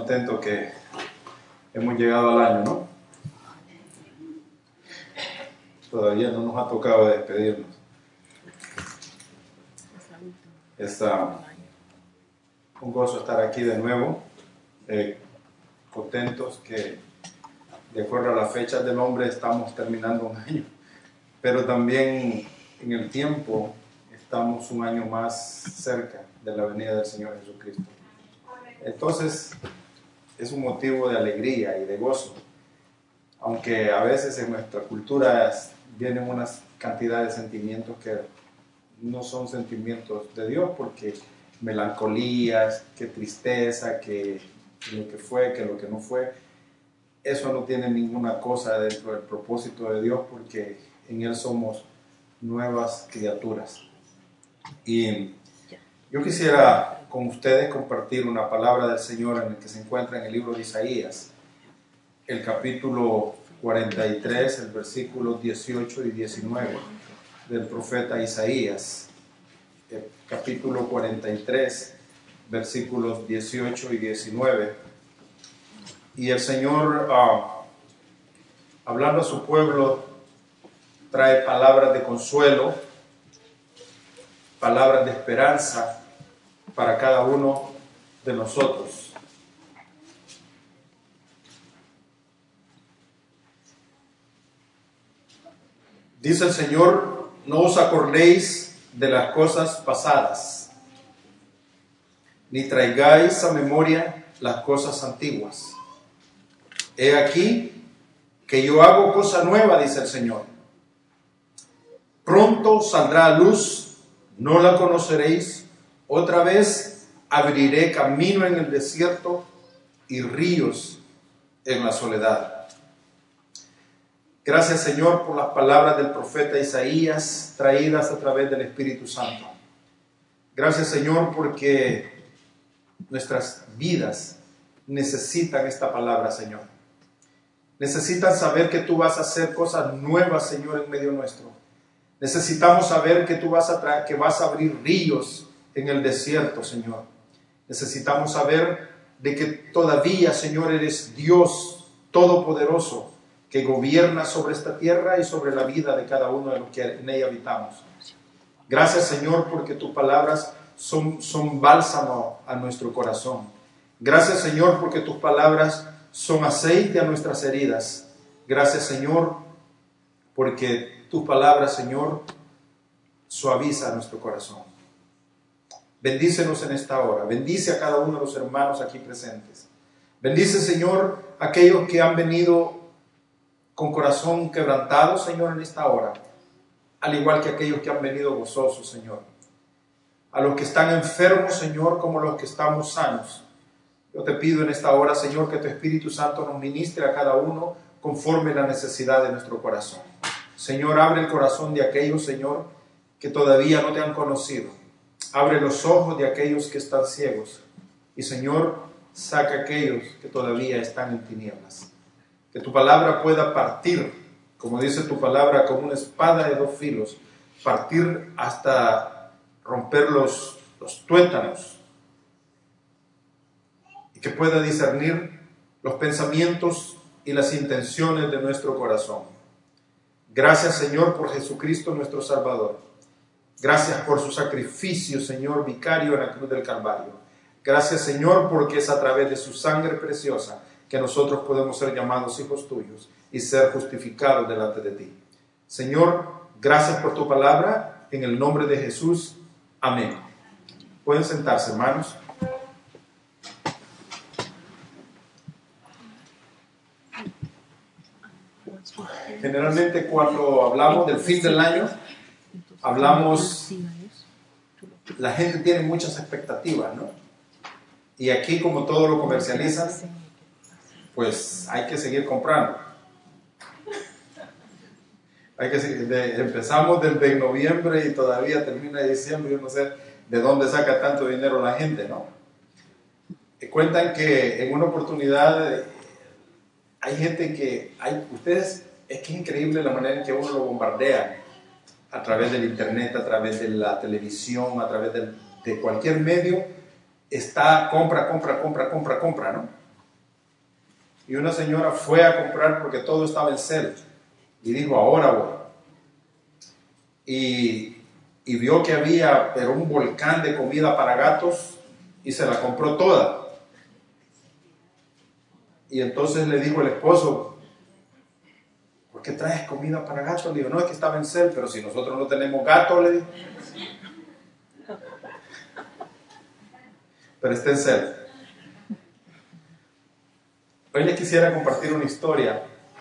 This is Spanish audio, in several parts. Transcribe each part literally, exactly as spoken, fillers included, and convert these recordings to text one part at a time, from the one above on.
Contento que hemos llegado al año, ¿no? Todavía no nos ha tocado despedirnos. Es uh, un gozo estar aquí de nuevo, eh, contentos que de acuerdo a las fechas del hombre estamos terminando un año, pero también en el tiempo estamos un año más cerca de la venida del Señor Jesucristo. Entonces es un motivo de alegría y de gozo, aunque a veces en nuestra cultura vienen unas cantidades de sentimientos que no son sentimientos de Dios, porque melancolías, que tristeza, que lo que fue, que lo que no fue, eso no tiene ninguna cosa dentro del propósito de Dios, porque en Él somos nuevas criaturas. Y yo quisiera con ustedes compartir una palabra del Señor en el que se encuentra en el libro de Isaías, el capítulo cuarenta y tres, el versículo dieciocho y diecinueve del profeta Isaías. El capítulo cuarenta y tres, versículos dieciocho y diecinueve. Y el Señor, uh, hablando a su pueblo, trae palabras de consuelo, palabras de esperanza para cada uno de nosotros. Dice el Señor: no os acordéis de las cosas pasadas, ni traigáis a memoria las cosas antiguas. He aquí que yo hago cosa nueva, dice el Señor. Pronto saldrá a luz, no la conoceréis. Otra vez abriré camino en el desierto y ríos en la soledad. Gracias, Señor, por las palabras del profeta Isaías traídas a través del Espíritu Santo. Gracias, Señor, porque nuestras vidas necesitan esta palabra, Señor. Necesitan saber que tú vas a hacer cosas nuevas, Señor, en medio nuestro. Necesitamos saber que tú vas a traer, que vas a abrir ríos en el desierto, Señor. Necesitamos saber de que todavía, Señor, eres Dios todopoderoso, que gobierna sobre esta tierra y sobre la vida de cada uno de los que en ella habitamos. Gracias, Señor, porque tus palabras son, son bálsamo a nuestro corazón. Gracias, Señor, porque tus palabras son aceite a nuestras heridas. Gracias, Señor, porque tus palabras, Señor, suavizan nuestro corazón. Bendícenos en esta hora. Bendice a cada uno de los hermanos aquí presentes. Bendice, Señor, a aquellos que han venido con corazón quebrantado, Señor, en esta hora, al igual que aquellos que han venido gozosos, Señor. A los que están enfermos, Señor, como los que estamos sanos. Yo te pido en esta hora, Señor, que tu Espíritu Santo nos ministre a cada uno conforme la necesidad de nuestro corazón. Señor, abre el corazón de aquellos, Señor, que todavía no te han conocido. Abre los ojos de aquellos que están ciegos. Y, Señor, saca a aquellos que todavía están en tinieblas. Que tu palabra pueda partir, como dice tu palabra, como una espada de dos filos, partir hasta romper los, los tuétanos. Y que pueda discernir los pensamientos y las intenciones de nuestro corazón. Gracias, Señor, por Jesucristo nuestro Salvador. Gracias por su sacrificio, Señor, vicario en la cruz del Calvario. Gracias, Señor, porque es a través de su sangre preciosa que nosotros podemos ser llamados hijos tuyos y ser justificados delante de ti. Señor, gracias por tu palabra, en el nombre de Jesús. Amén. Pueden sentarse, hermanos. Generalmente cuando hablamos del fin del año, hablamos, la gente tiene muchas expectativas, ¿no? Y aquí, como todo lo comercializan, pues hay que seguir comprando. Hay que seguir, de, empezamos desde noviembre y todavía termina diciembre. Yo no sé de dónde saca tanto dinero la gente, ¿no? Y cuentan que en una oportunidad hay gente que, hay, ustedes, es que es increíble la manera en que uno lo bombardea a través del internet, a través de la televisión, a través de, de cualquier medio. Está compra, compra, compra, compra, compra, ¿no? y una señora fue a comprar porque todo estaba en cel y dijo, ahora voy. Y, y vio que había pero un volcán de comida para gatos y se la compró toda. Y entonces le dijo el esposo, ¿por qué traes comida para gatos? Le dijo, no, es que estaba en cel, pero si nosotros no tenemos gatos, le dijo. Pero está en cel. Hoy les quisiera compartir una historia.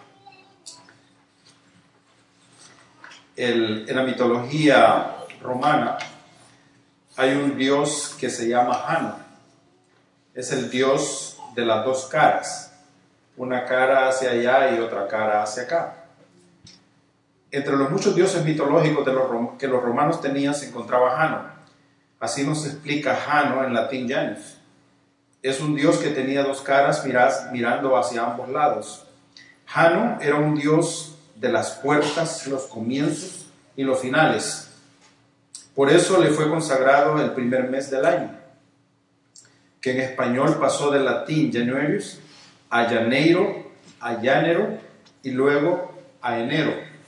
El, en la mitología romana hay un dios que se llama Jano. Es el dios de las dos caras. Una cara hacia allá y otra cara hacia acá. Entre los muchos dioses mitológicos de los, que los romanos tenían se encontraba Jano. Así nos explica Jano en latín Janus. Es un dios que tenía dos caras miras, mirando hacia ambos lados. Jano era un dios de las puertas, los comienzos y los finales. Por eso le fue consagrado el primer mes del año, que en español pasó del latín Januarius a Janeiro, a Llanero y luego a enero.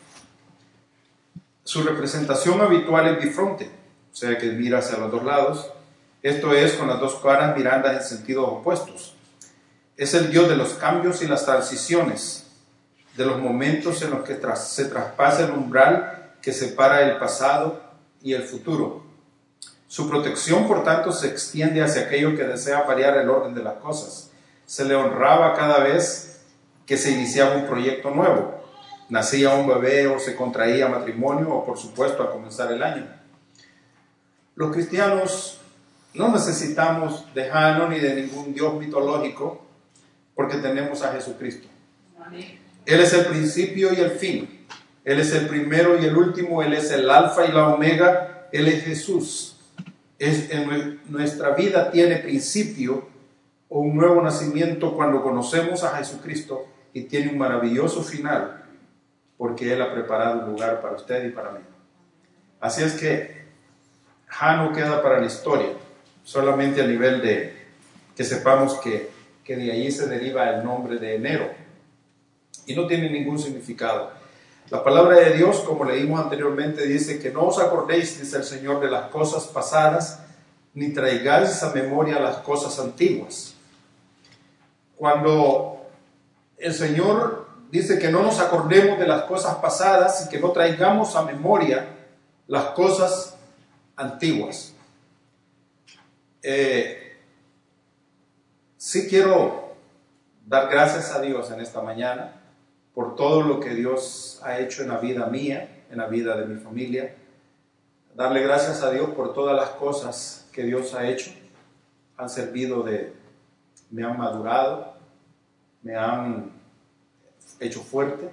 Su representación habitual es bifronte, o sea que mira hacia los dos lados. Esto es con las dos caras mirando en sentidos opuestos. Es el dios de los cambios y las transiciones, de los momentos en los que tras, se traspasa el umbral que separa el pasado y el futuro. Su protección, por tanto, se extiende hacia aquello que desea variar el orden de las cosas. Se le honraba cada vez que se iniciaba un proyecto nuevo. Nacía un bebé o se contraía matrimonio o, por supuesto, a comenzar el año. Los cristianos no necesitamos de Jano ni de ningún dios mitológico porque tenemos a Jesucristo. Amén. Él es el principio y el fin. Él es el primero y el último. Él es el alfa y la omega. Él es Jesús. Es, en nuestra vida tiene principio o un nuevo nacimiento cuando conocemos a Jesucristo y tiene un maravilloso final porque Él ha preparado un lugar para usted y para mí. Así es que Jano queda para la historia, solamente a nivel de que sepamos que, que de allí se deriva el nombre de enero y no tiene ningún significado. La palabra de Dios, como leímos anteriormente, dice que no os acordéis, dice el Señor, de las cosas pasadas, ni traigáis a memoria las cosas antiguas. Cuando el Señor dice que no nos acordemos de las cosas pasadas y que no traigamos a memoria las cosas antiguas. Eh, sí quiero dar gracias a Dios en esta mañana por todo lo que Dios ha hecho en la vida mía, en la vida de mi familia. Darle gracias a Dios por todas las cosas que Dios ha hecho. Han servido de, me han madurado, me han hecho fuerte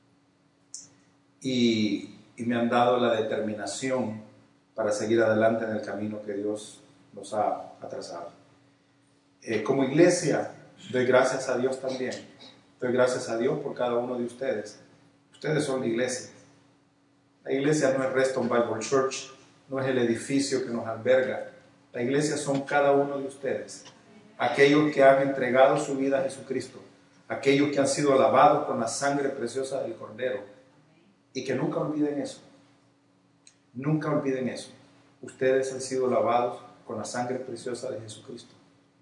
y, y me han dado la determinación para seguir adelante en el camino que Dios nos ha, ha trazado. Eh, como iglesia, doy gracias a Dios también. Doy gracias a Dios por cada uno de ustedes. Ustedes son la iglesia. La iglesia no es Reston Bible Church, no es el edificio que nos alberga. La iglesia son cada uno de ustedes. Aquellos que han entregado su vida a Jesucristo. Aquellos que han sido lavados con la sangre preciosa del Cordero. Y que nunca olviden eso. Nunca olviden eso. Ustedes han sido lavados con la sangre preciosa de Jesucristo.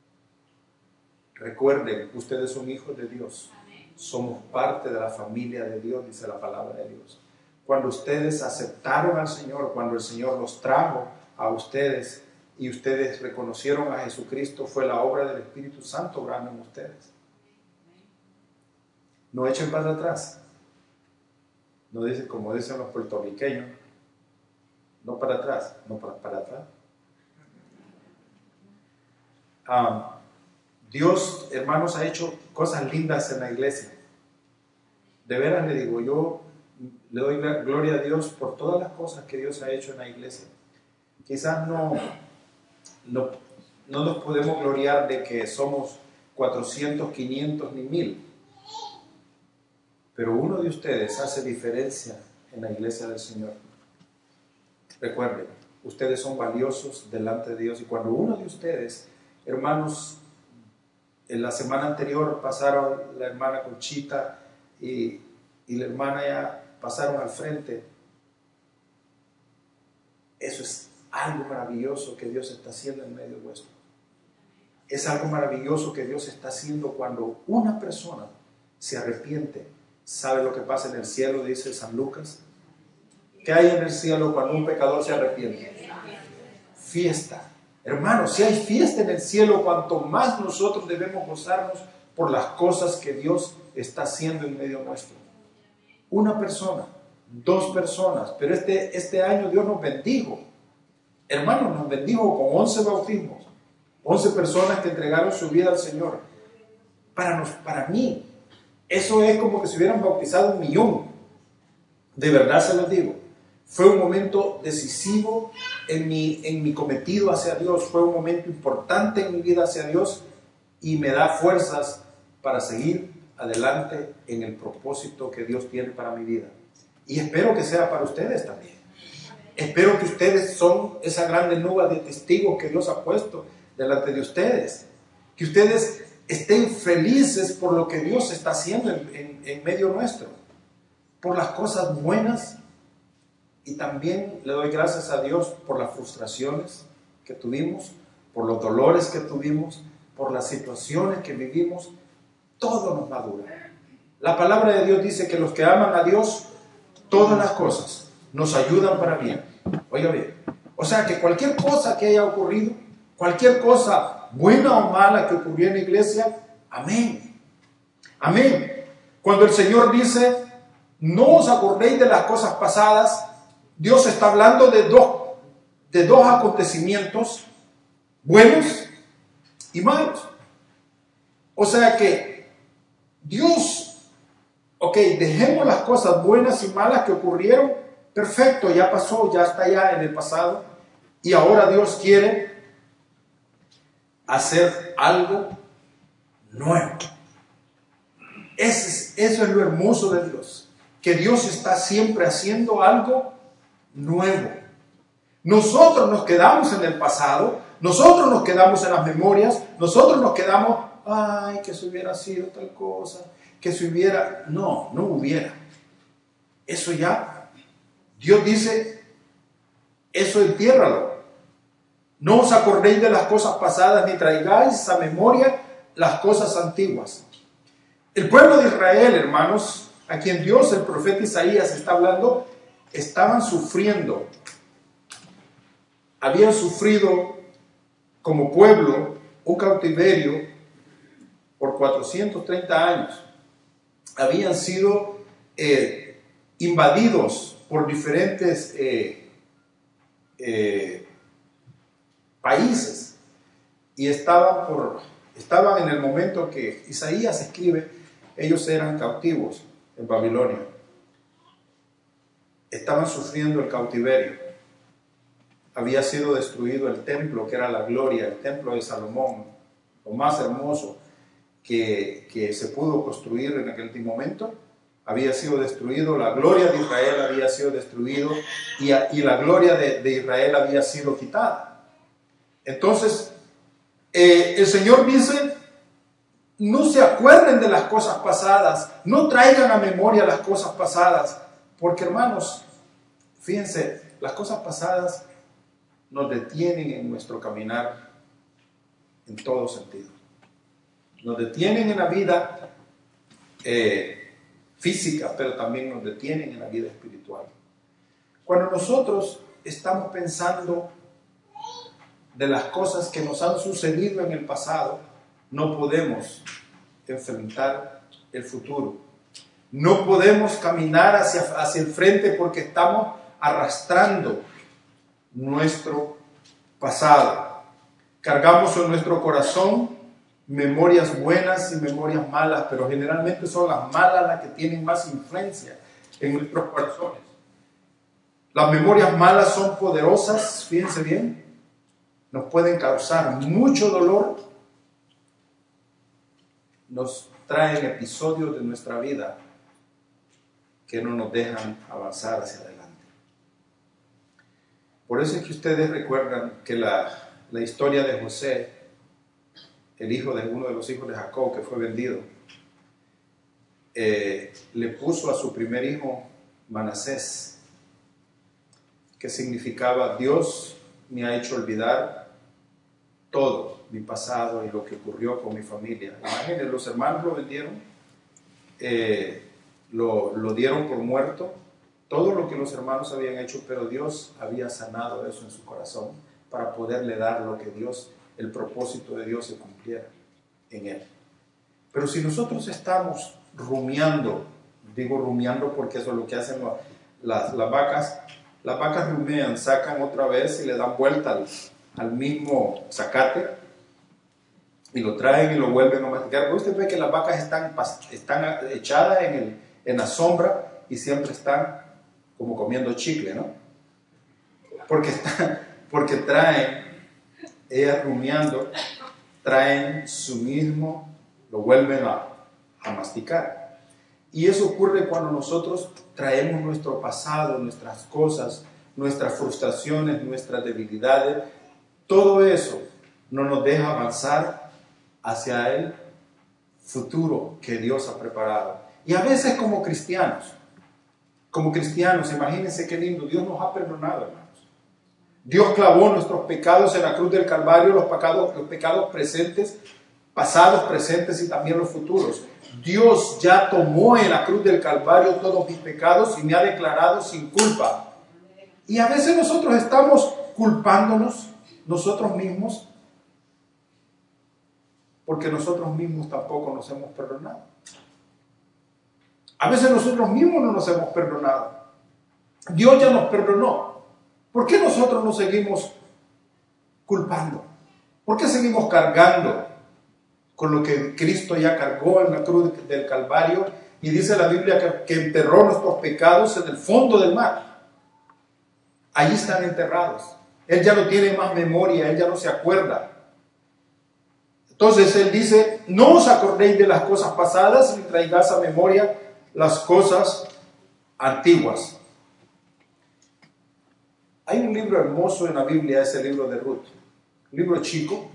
Recuerden, ustedes son hijos de Dios. Somos parte de la familia de Dios, dice la palabra de Dios. Cuando ustedes aceptaron al Señor, cuando el Señor los trajo a ustedes y ustedes reconocieron a Jesucristo, fue la obra del Espíritu Santo obrando en ustedes. No echen para atrás. No dicen, como dicen los puertorriqueños, no para atrás, no para, para atrás. Um, Dios, hermanos, ha hecho cosas lindas en la iglesia. De veras le digo, yo le doy gloria a Dios por todas las cosas que Dios ha hecho en la iglesia. Quizás no, no, no nos podemos gloriar de que somos cuatrocientos, quinientos ni mil. Pero uno de ustedes hace diferencia en la iglesia del Señor. Recuerden, ustedes son valiosos delante de Dios. Y cuando uno de ustedes, hermanos, en la semana anterior pasaron la hermana Conchita y, y la hermana ya pasaron al frente. Eso es algo maravilloso que Dios está haciendo en medio vuestro. Es algo maravilloso que Dios está haciendo cuando una persona se arrepiente. ¿Sabe lo que pasa en el cielo? Dice San Lucas. ¿Qué hay en el cielo cuando un pecador se arrepiente? Fiesta. Hermanos, si hay fiesta en el cielo, cuanto más nosotros debemos gozarnos por las cosas que Dios está haciendo en medio nuestro. Una persona, dos personas, pero este, este año Dios nos bendijo. Hermanos, nos bendijo con once bautismos, once personas que entregaron su vida al Señor. Para, nos, para mí, eso es como que se hubieran bautizado un millón. De verdad se los digo. Fue un momento decisivo en mi, en mi cometido hacia Dios. Fue un momento importante en mi vida hacia Dios y me da fuerzas para seguir adelante en el propósito que Dios tiene para mi vida. Y espero que sea para ustedes también. Espero que ustedes son esa grande nube de testigos que Dios ha puesto delante de ustedes. Que ustedes estén felices por lo que Dios está haciendo en, en, en medio nuestro. Por las cosas buenas. Y también le doy gracias a Dios por las frustraciones que tuvimos, por los dolores que tuvimos, por las situaciones que vivimos. Todo nos madura. La palabra de Dios dice que los que aman a Dios, todas las cosas nos ayudan para bien. Oiga bien. O sea que cualquier cosa que haya ocurrido, cualquier cosa buena o mala que ocurrió en la iglesia, amén. Amén. Cuando el Señor dice, no os acordéis de las cosas pasadas, Dios está hablando de dos, de dos acontecimientos buenos y malos. O sea que Dios, ok, dejemos las cosas buenas y malas que ocurrieron, perfecto, ya pasó, ya está ya en el pasado, y ahora Dios quiere hacer algo nuevo. Ese es, eso es lo hermoso de Dios, que Dios está siempre haciendo algo nuevo. Nosotros nos quedamos en el pasado, nosotros nos quedamos en las memorias, nosotros nos quedamos, ay, que se hubiera sido tal cosa, que se hubiera, no, no hubiera. Eso ya, Dios dice, eso entiérralo. No os acordéis de las cosas pasadas, ni traigáis a memoria las cosas antiguas. El pueblo de Israel, hermanos, a quien Dios, el profeta Isaías, está hablando, estaban sufriendo, habían sufrido como pueblo un cautiverio por cuatrocientos treinta años, habían sido eh, invadidos por diferentes eh, eh, países y estaban, por, estaban en el momento que Isaías escribe, ellos eran cautivos en Babilonia. Estaban sufriendo el cautiverio. Había sido destruido el templo, que era la gloria, el templo de Salomón, lo más hermoso que, que se pudo construir en aquel momento. Había sido destruido, la gloria de Israel había sido destruido y, y la gloria de, de Israel había sido quitada. Entonces, eh, el Señor dice, no se acuerden de las cosas pasadas, no traigan a memoria las cosas pasadas, porque hermanos, fíjense, las cosas pasadas nos detienen en nuestro caminar en todo sentido. Nos detienen en la vida eh, física, pero también nos detienen en la vida espiritual. Cuando nosotros estamos pensando de las cosas que nos han sucedido en el pasado, no podemos enfrentar el futuro. No podemos caminar hacia, hacia el frente porque estamos arrastrando nuestro pasado. Cargamos en nuestro corazón memorias buenas y memorias malas, pero generalmente son las malas las que tienen más influencia en nuestros corazones. Las memorias malas son poderosas, fíjense bien, nos pueden causar mucho dolor, nos traen episodios de nuestra vida que no nos dejan avanzar hacia adelante. Por eso es que ustedes recuerdan que la, la historia de José el hijo de uno de los hijos de Jacob que fue vendido, eh, le puso a su primer hijo Manasés, que significaba Dios me ha hecho olvidar todo mi pasado y lo que ocurrió con mi familia. Imagínense, los hermanos lo vendieron, eh, lo, lo dieron por muerto, todo lo que los hermanos habían hecho, pero Dios había sanado eso en su corazón para poderle dar lo que Dios, el propósito de Dios se cumpliera en él. Pero si nosotros estamos rumiando, digo rumiando porque eso es lo que hacen las, las vacas, las vacas rumean, sacan otra vez y le dan vuelta al, al mismo zacate y lo traen y lo vuelven a masticar. Pero usted ve que las vacas están, están echadas en, el, en la sombra y siempre están como comiendo chicle, ¿no? Porque, están, porque traen, ellas rumiando, traen su mismo, lo vuelven a, a masticar. Y eso ocurre cuando nosotros traemos nuestro pasado, nuestras cosas, nuestras frustraciones, nuestras debilidades. Todo eso no nos deja avanzar hacia el futuro que Dios ha preparado. Y a veces como cristianos, como cristianos, imagínense qué lindo, Dios nos ha perdonado, hermanos. Dios clavó nuestros pecados en la cruz del Calvario, los pecados, los pecados presentes, pasados, presentes y también los futuros. Dios ya tomó en la cruz del Calvario todos mis pecados y me ha declarado sin culpa. Y a veces nosotros estamos culpándonos nosotros mismos porque nosotros mismos tampoco nos hemos perdonado. A veces nosotros mismos no nos hemos perdonado. Dios ya nos perdonó. ¿Por qué nosotros nos seguimos culpando? ¿Por qué seguimos cargando con lo que Cristo ya cargó en la cruz del Calvario? Y dice la Biblia que, que enterró nuestros pecados en el fondo del mar. Allí están enterrados. Él ya no tiene más memoria, Él ya no se acuerda. Entonces Él dice, no os acordéis de las cosas pasadas ni traigáis a memoria las cosas antiguas. Hay un libro hermoso en la Biblia, es el libro de Ruth. Un libro chico,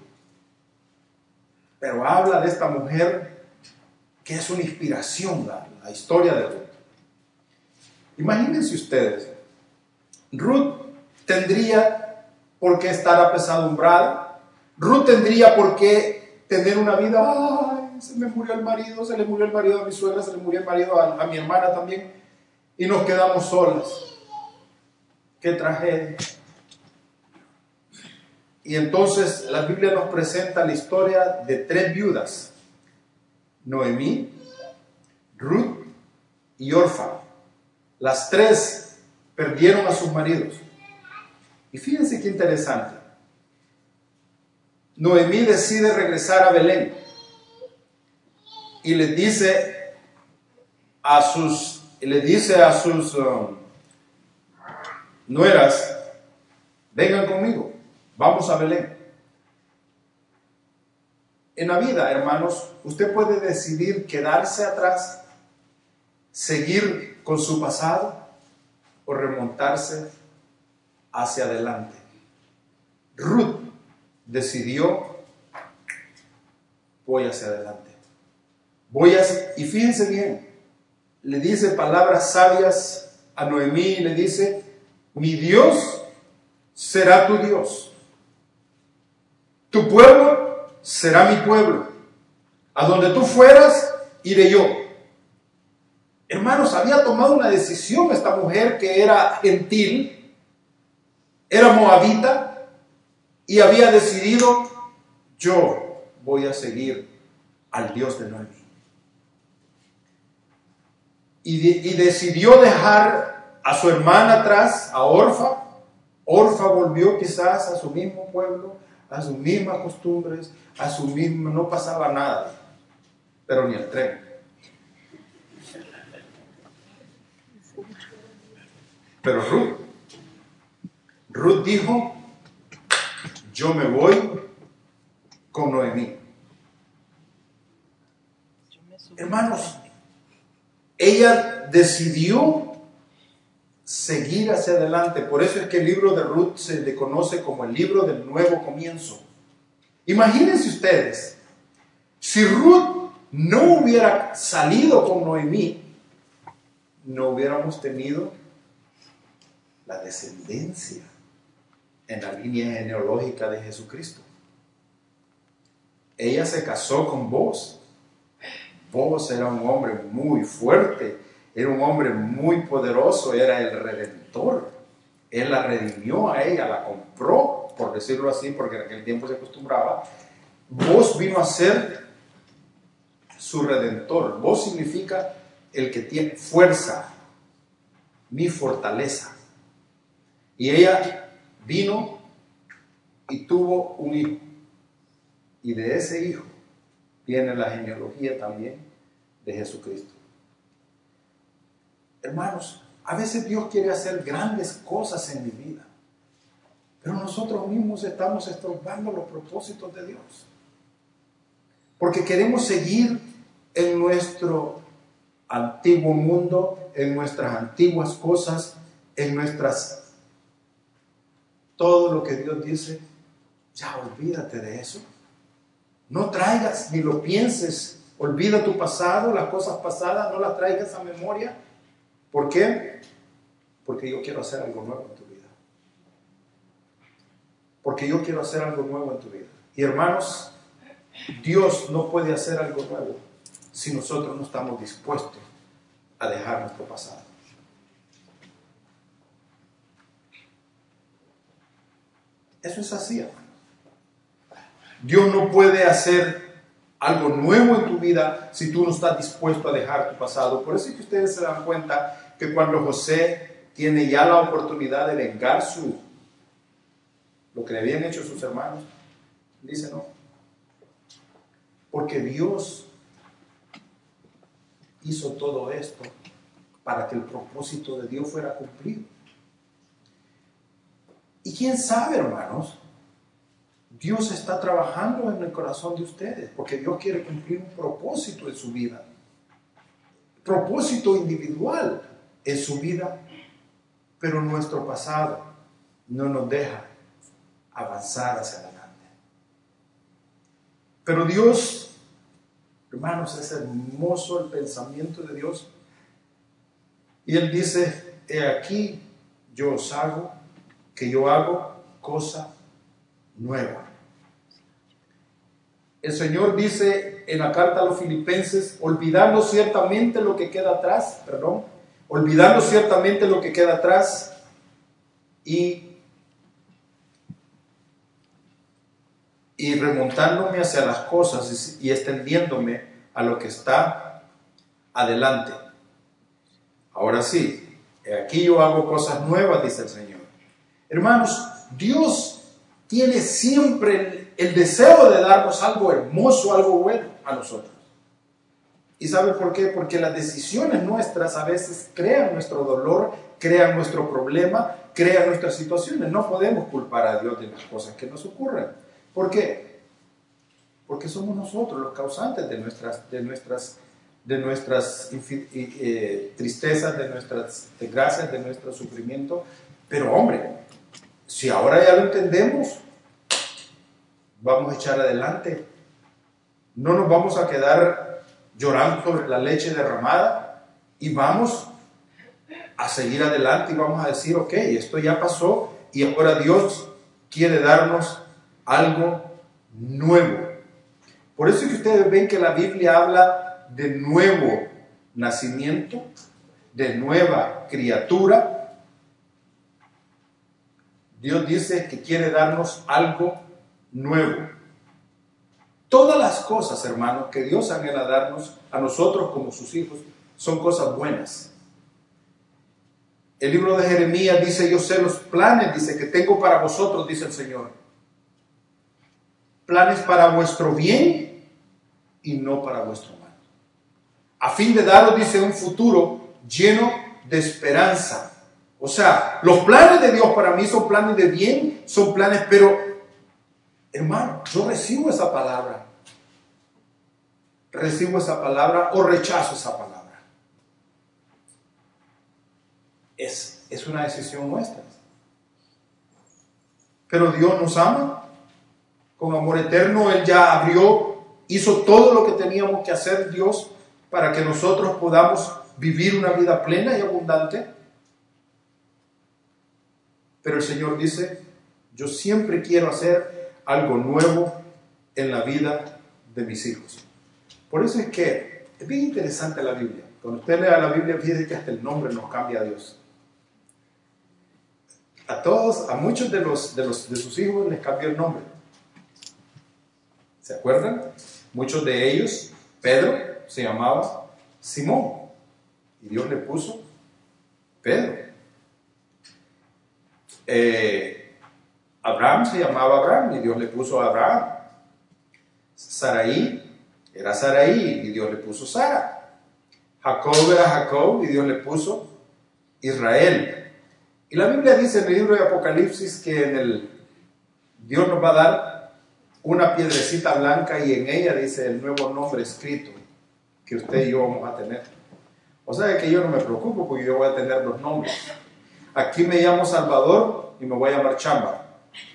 pero habla de esta mujer que es una inspiración, la, la historia de Ruth. Imagínense ustedes, Ruth tendría por qué estar apesadumbrada. Ruth tendría por qué tener una vida, ay, se me murió el marido, se le murió el marido a mi suegra, se le murió el marido a, a mi hermana también, y nos quedamos solas. ¡Qué tragedia! Y entonces la Biblia nos presenta la historia de tres viudas: Noemí, Ruth y Orfa. Las tres perdieron a sus maridos. Y fíjense qué interesante. Noemí decide regresar a Belén y les dice a sus, les dice a sus um, nueras, vengan conmigo, vamos a Belén. En la vida, hermanos, usted puede decidir quedarse atrás, seguir con su pasado o remontarse hacia adelante. Ruth decidió, voy hacia adelante. Voy hacia, y fíjense bien, le dice palabras sabias a Noemí, le dice, mi Dios será tu Dios, tu pueblo será mi pueblo, a donde tú fueras, iré yo. Hermanos, había tomado una decisión esta mujer que era gentil, era moabita, y había decidido, yo voy a seguir al Dios de Noemí. Y, de, y decidió dejar a su hermana atrás, a Orfa. Orfa volvió quizás a su mismo pueblo, a sus mismas costumbres, a su mismo, no pasaba nada, pero ni el tren. Pero Ruth, Ruth dijo, yo me voy con Noemí. Hermanos, ella decidió seguir hacia adelante. Por eso es que el libro de Ruth se le conoce como el libro del nuevo comienzo. Imagínense ustedes Si Ruth no hubiera salido con Noemí, no hubiéramos tenido la descendencia en la línea genealógica de Jesucristo. Ella se casó con Boaz. Boaz era un hombre muy fuerte, era un hombre muy poderoso, era el redentor. Él la redimió a ella, la compró, por decirlo así, porque en aquel tiempo se acostumbraba. Boaz vino a ser su redentor. Boaz significa el que tiene fuerza, mi fortaleza. Y ella vino y tuvo un hijo. Y de ese hijo viene la genealogía también de Jesucristo. Hermanos, a veces Dios quiere hacer grandes cosas en mi vida, pero nosotros mismos estamos estorbando los propósitos de Dios. Porque queremos seguir en nuestro antiguo mundo, en nuestras antiguas cosas, en nuestras... Todo lo que Dios dice, ya olvídate de eso. No traigas ni lo pienses. Olvida tu pasado, las cosas pasadas, no las traigas a memoria. ¿Por qué? Porque yo quiero hacer algo nuevo en tu vida. Porque yo quiero hacer algo nuevo en tu vida. Y hermanos, Dios no puede hacer algo nuevo si nosotros no estamos dispuestos a dejar nuestro pasado. Eso es así, hermano. Dios no puede hacer algo nuevo en tu vida si tú no estás dispuesto a dejar tu pasado. Por eso es que ustedes se dan cuenta que cuando José tiene ya la oportunidad de vengar su, lo que le habían hecho sus hermanos, dice no. Porque Dios hizo todo esto para que el propósito de Dios fuera cumplido. Y quién sabe, hermanos, Dios está trabajando en el corazón de ustedes, porque Dios quiere cumplir un propósito en su vida. Propósito individual en su vida, pero nuestro pasado no nos deja avanzar hacia adelante. Pero Dios, hermanos, es hermoso el pensamiento de Dios. Y Él dice, he aquí, yo os hago, que yo hago cosa nueva. El Señor dice en la carta a los Filipenses, olvidando ciertamente lo que queda atrás, perdón, olvidando ciertamente lo que queda atrás y, y remontándome hacia las cosas y, y extendiéndome a lo que está adelante. Ahora sí, aquí yo hago cosas nuevas, dice el Señor. Hermanos, Dios tiene siempre el, el deseo de darnos algo hermoso, algo bueno a nosotros. ¿Y sabe por qué? Porque las decisiones nuestras a veces crean nuestro dolor, crean nuestro problema, crean nuestras situaciones. No podemos culpar a Dios de las cosas que nos ocurren. ¿Por qué? Porque somos nosotros los causantes de nuestras, de nuestras, de nuestras eh, tristezas, de nuestras desgracias, de nuestro sufrimiento. Pero hombre, si ahora ya lo entendemos, vamos a echar adelante. No nos vamos a quedar llorando sobre la leche derramada y vamos a seguir adelante y vamos a decir, ok, esto ya pasó y ahora Dios quiere darnos algo nuevo. Por eso es que ustedes ven que la Biblia habla de nuevo nacimiento, de nueva criatura. Dios dice que quiere darnos algo nuevo. Todas las cosas, hermanos, que Dios anhela darnos a nosotros como sus hijos, son cosas buenas. El libro de Jeremías dice, yo sé los planes, dice, que tengo para vosotros, dice el Señor. Planes para vuestro bien y no para vuestro mal. A fin de daros, dice, un futuro lleno de esperanza. O sea, los planes de Dios para mí son planes de bien, son planes, pero, hermano, yo recibo esa palabra. Recibo esa palabra o rechazo esa palabra. Es, es una decisión nuestra. Pero Dios nos ama. Con amor eterno, Él ya abrió hizo todo lo que teníamos que hacer Dios para que nosotros podamos vivir una vida plena y abundante. Pero el Señor dice, yo siempre quiero hacer algo nuevo en la vida de mis hijos. Por eso es que es bien interesante la Biblia. Cuando usted lea la Biblia, fíjese que hasta el nombre nos cambia a Dios. A todos, a muchos de, los, de, los, de sus hijos les cambió el nombre. ¿Se acuerdan? Muchos de ellos, Pedro se llamaba Simón y Dios le puso Pedro. Eh, Abraham se llamaba Abraham y Dios le puso Abraham. Saraí era Saraí y Dios le puso Sara. Jacob era Jacob y Dios le puso Israel. Y la Biblia dice en el libro de Apocalipsis que en el, Dios nos va a dar una piedrecita blanca y en ella dice el nuevo nombre escrito que usted y yo vamos a tener. O sea que yo no me preocupo porque yo voy a tener los nombres. Aquí me llamo Salvador y me voy a llamar Chamba.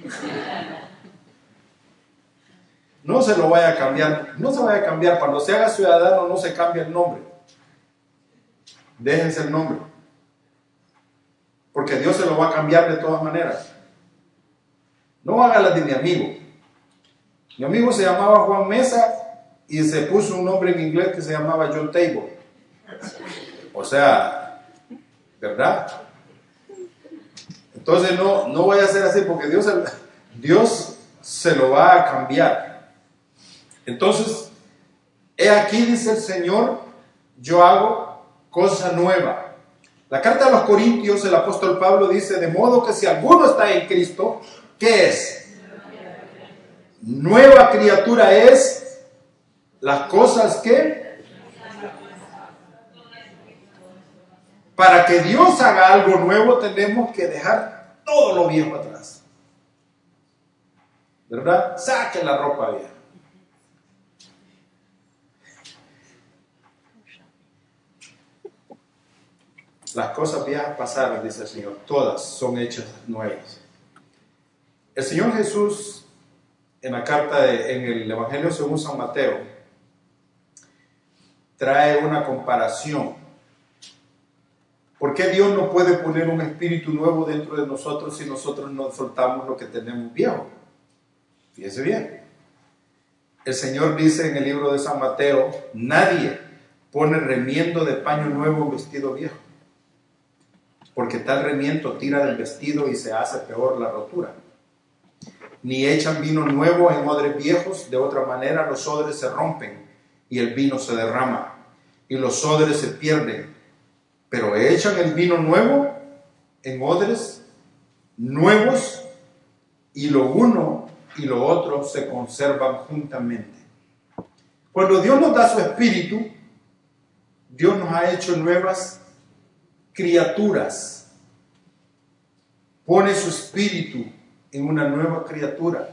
No se lo vaya a cambiar, no se vaya a cambiar. Cuando se haga ciudadano no se cambia el nombre. Déjense el nombre. Porque Dios se lo va a cambiar de todas maneras. No haga la de mi amigo. Mi amigo se llamaba Juan Mesa y se puso un nombre en inglés que se llamaba John Table. O sea, ¿verdad? Entonces no, no vaya a ser así porque Dios, Dios se lo va a cambiar. Entonces, he aquí, dice el Señor, yo hago cosa nueva. La carta de los Corintios, el apóstol Pablo dice, de modo que si alguno está en Cristo, ¿qué es? Nueva criatura es. Las cosas que para que Dios haga algo nuevo tenemos que dejar todo lo viejo atrás, ¿verdad? Saque la ropa vieja. Las cosas viejas pasaron, dice el Señor, todas son hechas nuevas. El Señor Jesús, en la carta, de, en el Evangelio según San Mateo, trae una comparación. ¿Por qué Dios no puede poner un espíritu nuevo dentro de nosotros si nosotros no soltamos lo que tenemos viejo? Fíjese bien. El Señor dice en el libro de San Mateo, nadie pone remiendo de paño nuevo en vestido viejo, porque tal remiendo tira del vestido y se hace peor la rotura. Ni echan vino nuevo en odres viejos, de otra manera los odres se rompen y el vino se derrama y los odres se pierden. Pero echan el vino nuevo en odres nuevos y lo uno y lo otro se conservan juntamente. Cuando Dios nos da su espíritu, Dios nos ha hecho nuevas criaturas. Pone su espíritu en una nueva criatura.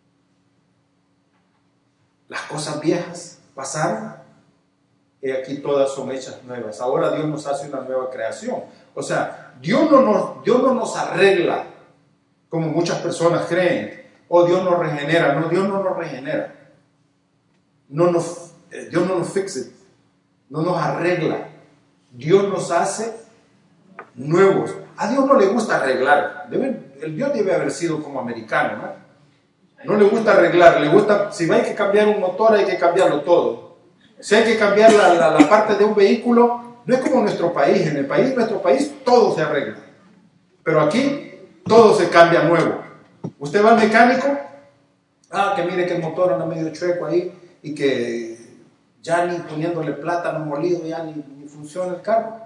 Las cosas viejas pasaron y aquí todas son hechas nuevas. Ahora Dios nos hace una nueva creación. O sea, Dios no nos, Dios no nos arregla como muchas personas creen. O Dios nos regenera. No, Dios no nos regenera. No nos, Dios no nos fixa. No nos arregla. Dios nos hace nuevos. A Dios no le gusta arreglar. Debe, el Dios debe haber sido como americano, ¿no? No le gusta arreglar, le gusta, si hay que cambiar un motor, hay que cambiarlo todo. Si hay que cambiar la, la, la parte de un vehículo, no es como nuestro país. En el país, nuestro país, todo se arregla. Pero aquí, todo se cambia nuevo. Usted va al mecánico, ah, que mire que el motor anda medio chueco ahí, y que ya ni poniéndole plátano molido, ya ni, ni funciona el carro.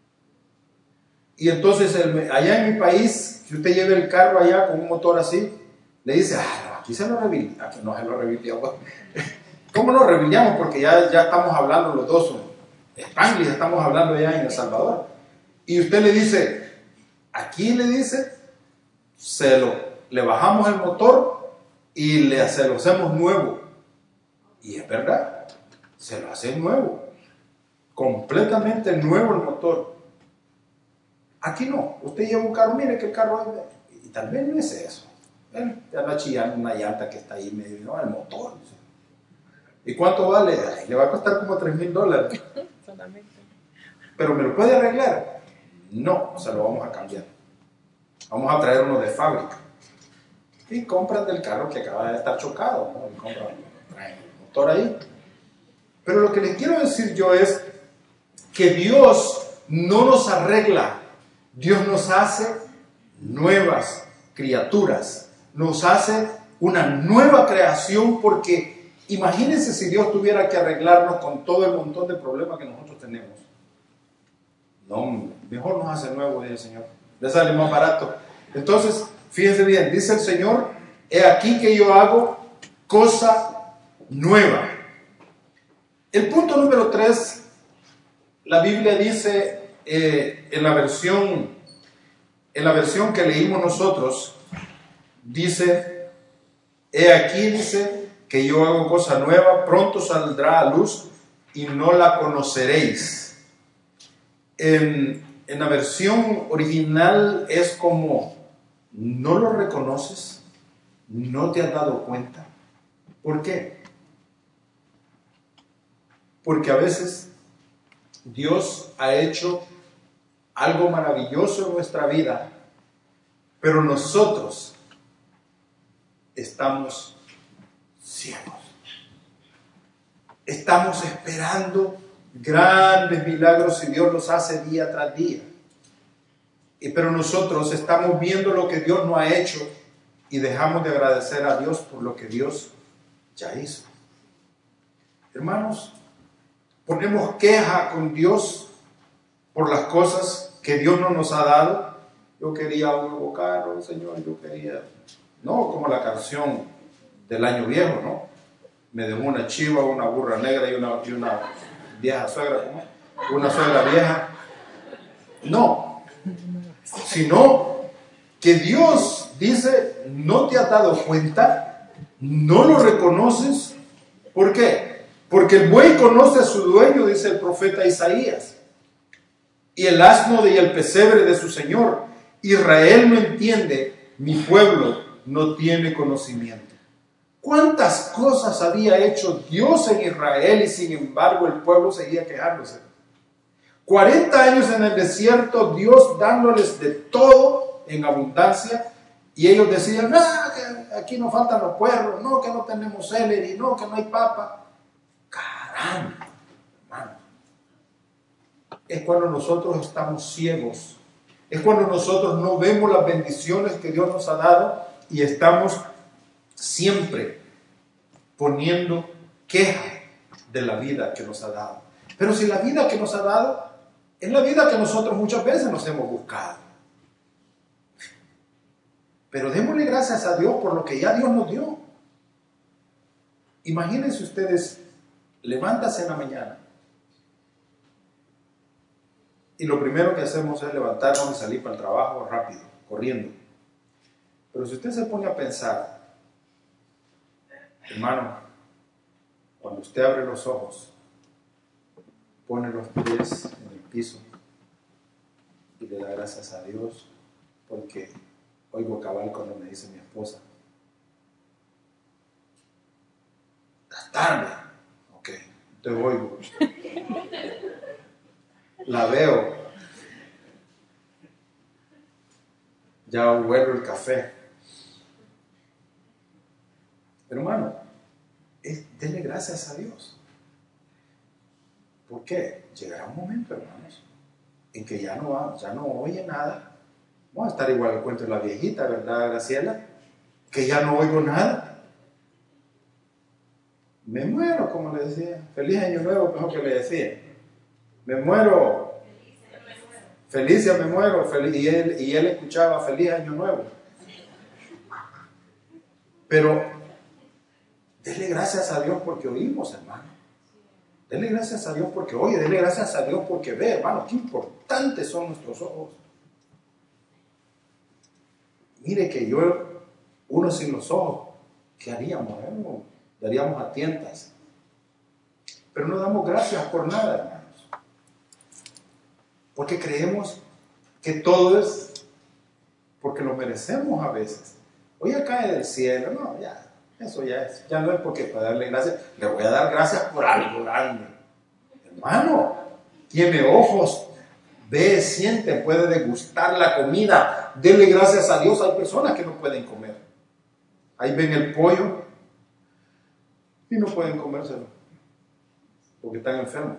Y entonces, el, allá en mi país, si usted lleva el carro allá con un motor así, le dice, ah, no, aquí se lo revilia, aquí no se lo revilia. ¿Cómo lo reviliamos? Porque ya, ya estamos hablando los dos, Spanglish, estamos hablando ya en El Salvador. Y usted le dice, aquí le dice, se lo, le bajamos el motor y le, se lo hacemos nuevo. Y es verdad, se lo hace nuevo, completamente nuevo el motor. Aquí no, usted lleva un carro, mire que el carro es, y tal vez no es eso. Él te anda chillando una llanta que está ahí medio, no, el motor. ¿Y cuánto vale? Ay, le va a costar como tres mil dólares. Solamente. ¿Pero me lo puede arreglar? No, se lo vamos a cambiar. Vamos a traer uno de fábrica. Y compran del carro que acaba de estar chocado, ¿no? Y compran, traen el motor ahí. Pero lo que les quiero decir yo es que Dios no nos arregla, Dios nos hace nuevas criaturas, nos hace una nueva creación, porque imagínense si Dios tuviera que arreglarnos con todo el montón de problemas que nosotros tenemos. No, mejor nos hace nuevos, dice el Señor. Le sale más barato. Entonces, fíjense bien, dice el Señor, he aquí que yo hago cosa nueva. El punto número tres, la Biblia dice eh, en la versión, en la versión que leímos nosotros, dice, he aquí, dice, que yo hago cosa nueva, pronto saldrá a luz y no la conoceréis. En, en la versión original es como, ¿no lo reconoces? ¿No te has dado cuenta? ¿Por qué? Porque a veces Dios ha hecho algo maravilloso en nuestra vida, pero nosotros estamos ciegos. Estamos esperando grandes milagros y Dios los hace día tras día. Y, pero nosotros estamos viendo lo que Dios no ha hecho y dejamos de agradecer a Dios por lo que Dios ya hizo. Hermanos, ponemos queja con Dios por las cosas que Dios no nos ha dado. Yo quería un nuevo carro, Señor, yo quería... No, como la canción del año viejo, ¿no? Me dejó una chiva, una burra negra y una, y una vieja suegra, ¿no? Una suegra vieja. No, sino que Dios dice, no te has dado cuenta, no lo reconoces. ¿Por qué? Porque el buey conoce a su dueño, dice el profeta Isaías, y el asno y el pesebre de su señor. Israel no entiende, mi pueblo no tiene conocimiento. ¿Cuántas cosas había hecho Dios en Israel y sin embargo el pueblo seguía quejándose? cuarenta años en el desierto, Dios dándoles de todo en abundancia, y ellos decían, ah, que aquí nos faltan los puerros, no, que no tenemos celery, no, que no hay papa. Caramba, hermano. Es cuando nosotros estamos ciegos, es cuando nosotros no vemos las bendiciones que Dios nos ha dado y estamos siempre poniendo queja de la vida que nos ha dado. Pero si la vida que nos ha dado es la vida que nosotros muchas veces nos hemos buscado. Pero démosle gracias a Dios por lo que ya Dios nos dio. Imagínense ustedes, levántate en la mañana y lo primero que hacemos es levantarnos y salir para el trabajo rápido, corriendo. Pero si usted se pone a pensar, hermano, cuando usted abre los ojos, pone los pies en el piso y le da gracias a Dios, porque oigo cabal cuando me dice mi esposa, ¿estás tarde? Ok, te oigo. La veo. Ya huelo el café. Hermano, es, denle gracias a Dios. ¿Por qué? Llegará un momento, hermanos, en que ya no, va, ya no oye nada. Vamos a estar igual el cuento de la viejita, ¿verdad, Graciela? Que ya no oigo nada. Me muero, como le decía. Feliz año nuevo, mejor que le decía. Me muero. Felicia, me muero. Feliz, y, él, y él escuchaba feliz año nuevo. Pero denle gracias a Dios porque oímos, hermano. Denle gracias a Dios porque oye. Denle gracias a Dios porque ve, hermano. Qué importantes son nuestros ojos. Mire que yo, uno sin los ojos, ¿qué haríamos? Eh? Daríamos a tientas. Pero no damos gracias por nada, hermanos. Porque creemos que todo es porque lo merecemos a veces. Hoy cae del cielo, no, ya. Eso ya es, ya no es porque para darle gracias, le voy a dar gracias por algo grande. Hermano, tiene ojos, ve, siente, puede degustar la comida. Denle gracias a Dios. Hay personas que no pueden comer. Ahí ven el pollo y no pueden comérselo porque están enfermos.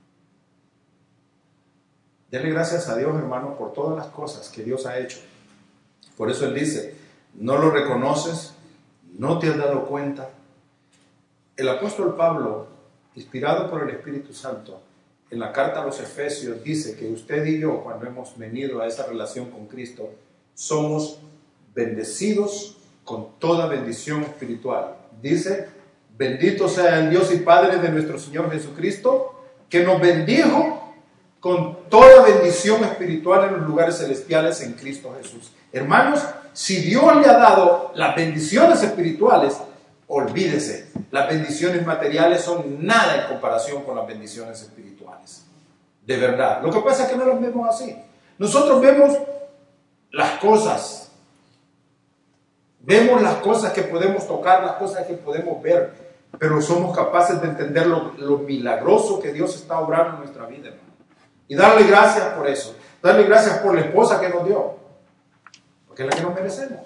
Denle gracias a Dios, hermano, por todas las cosas que Dios ha hecho. Por eso Él dice, no lo reconoces, no te has dado cuenta. El apóstol Pablo, inspirado por el Espíritu Santo, en la carta a los Efesios dice que usted y yo, cuando hemos venido a esa relación con Cristo, somos bendecidos con toda bendición espiritual. Dice, bendito sea el Dios y Padre de nuestro Señor Jesucristo, que nos bendijo con toda bendición espiritual en los lugares celestiales en Cristo Jesús. Hermanos, si Dios le ha dado las bendiciones espirituales, olvídese, las bendiciones materiales son nada en comparación con las bendiciones espirituales. De verdad. Lo que pasa es que no las vemos así. Nosotros vemos las cosas. Vemos las cosas que podemos tocar, las cosas que podemos ver, pero somos capaces de entender lo, lo milagroso que Dios está obrando en nuestra vida, hermano. Y darle gracias por eso. Darle gracias por la esposa que nos dio. Porque es la que nos merecemos.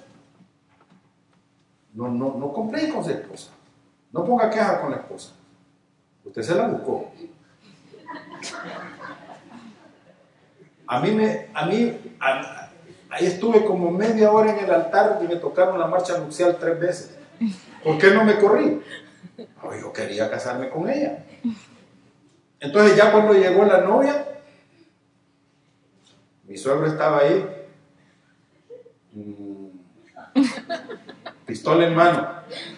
No, no, no compre con su esposa. No ponga queja con la esposa. Usted se la buscó. A mí, me, a mí a, ahí estuve como media hora en el altar y me tocaron la marcha nupcial tres veces. ¿Por qué no me corrí? Oh, yo quería casarme con ella. Entonces ya cuando llegó la novia, mi suegro estaba ahí, mmm, pistola en mano.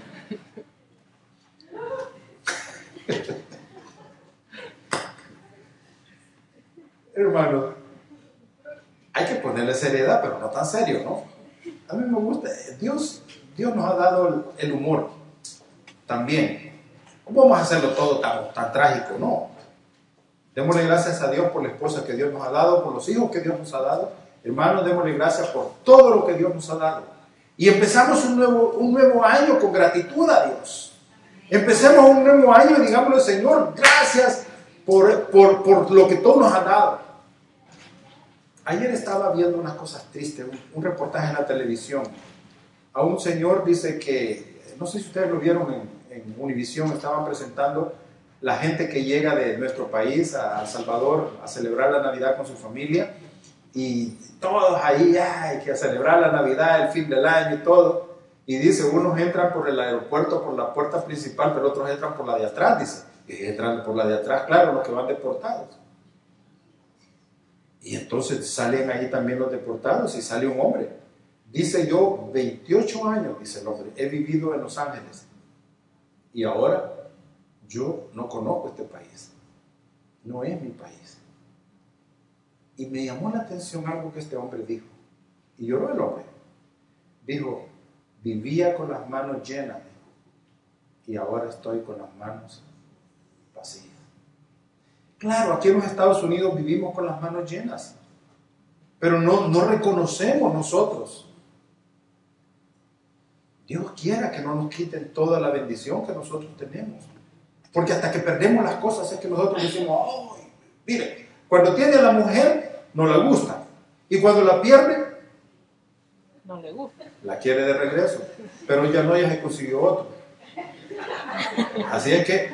Hermano, hay que ponerle seriedad, pero no tan serio, ¿no? A mí me gusta, Dios, Dios nos ha dado el humor también. ¿Cómo vamos a hacerlo todo tan, tan trágico? No. Démosle gracias a Dios por la esposa que Dios nos ha dado, por los hijos que Dios nos ha dado. Hermanos, démosle gracias por todo lo que Dios nos ha dado. Y empezamos un nuevo, un nuevo año con gratitud a Dios. Empecemos un nuevo año y digámosle, Señor, gracias por, por, por lo que tú nos has dado. Ayer estaba viendo unas cosas tristes, un, un reportaje en la televisión. A un señor dice que, no sé si ustedes lo vieron en, en Univisión, estaban presentando la gente que llega de nuestro país a El Salvador a celebrar la Navidad con su familia. Y todos ahí, ay, que a celebrar la Navidad, el fin del año y todo. Y dice, unos entran por el aeropuerto, por la puerta principal, pero otros entran por la de atrás, dice. Y entran por la de atrás, claro, los que van deportados. Y entonces salen ahí también los deportados y sale un hombre. Dice, yo veintiocho años, dice el hombre, he vivido en Los Ángeles. Y ahora yo no conozco este país. No es mi país. Y me llamó la atención algo que este hombre dijo. Y lloró el hombre. Dijo, vivía con las manos llenas. Y ahora estoy con las manos vacías. Claro, aquí en los Estados Unidos vivimos con las manos llenas. Pero no, no reconocemos nosotros. Dios quiera que no nos quiten toda la bendición que nosotros tenemos. Porque hasta que perdemos las cosas es que nosotros decimos, ¡ay! Mire, cuando tiene a la mujer, no le gusta. Y cuando la pierde, no le gusta. La quiere de regreso. Pero ya no, ya se consiguió otro. Así es que,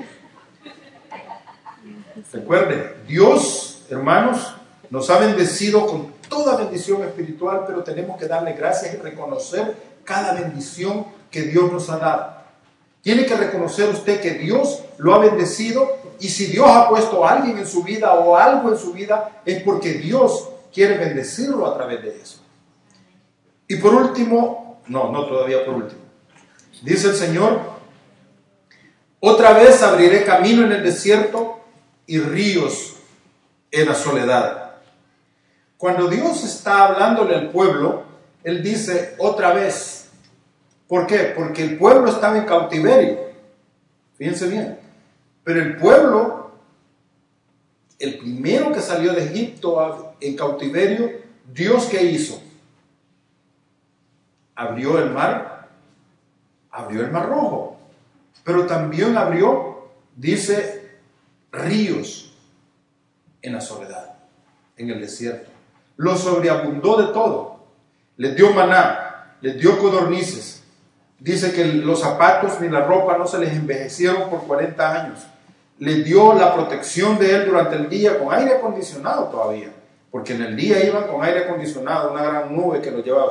recuerden, Dios, hermanos, nos ha bendecido con toda bendición espiritual, pero tenemos que darle gracias y reconocer cada bendición que Dios nos ha dado. Tiene que reconocer usted que Dios lo ha bendecido, y si Dios ha puesto a alguien en su vida o algo en su vida, es porque Dios quiere bendecirlo a través de eso. Y por último, no, no todavía por último, dice el Señor, otra vez abriré camino en el desierto y ríos en la soledad. Cuando Dios está hablándole al pueblo, Él dice otra vez. ¿Por qué? Porque el pueblo estaba en cautiverio. Fíjense bien. Pero el pueblo, el primero que salió de Egipto en cautiverio, ¿Dios qué hizo? Abrió el mar abrió el Mar Rojo, pero también abrió, dice, ríos en la soledad, en el desierto. Los sobreabundó de todo. Les dio maná, les dio codornices. Dice que los zapatos ni la ropa no se les envejecieron por cuarenta años. Les dio la protección de él durante el día con aire acondicionado todavía, porque en el día iban con aire acondicionado, una gran nube que los llevaba